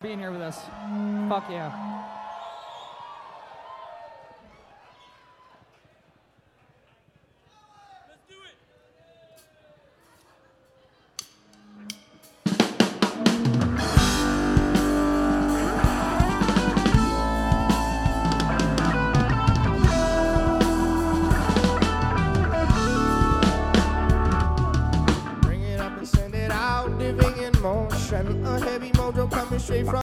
Being here with us. Fuck yeah. Bring it up and send it out, living in motion. A heavy mojo coming straight from